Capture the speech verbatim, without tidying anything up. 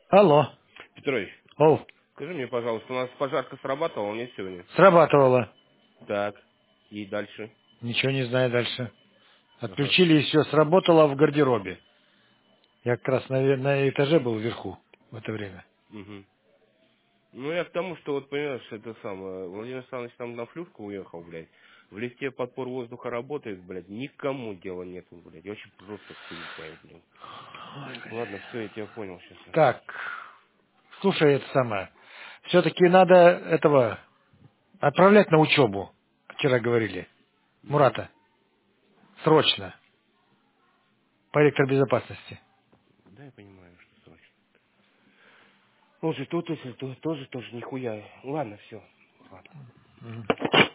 Алло. Петрович, О, скажи мне, пожалуйста, у нас пожарка срабатывала не сегодня? срабатывало. Так, и дальше? Ничего не знаю дальше. Ага. Отключили и все, сработало в гардеробе. Я как раз на, на этаже был вверху в это время. Угу. Ну, я к тому, что вот, понимаешь, это самое, Владимир Александрович там на флюшку уехал, блядь. В лифте подпор воздуха работает, блядь, никому дела нету, блядь. Я очень просто хуепаю, блядь. Ладно, все, я тебя понял сейчас. Так, слушай, это самое. Все-таки надо этого отправлять на учебу. Вчера говорили. Угу. Мурата. Срочно. По электробезопасности. Да, я понимаю, что срочно. Слушай, тут, если то, тоже, тоже нихуя. Ладно, все. Ладно. Мгм.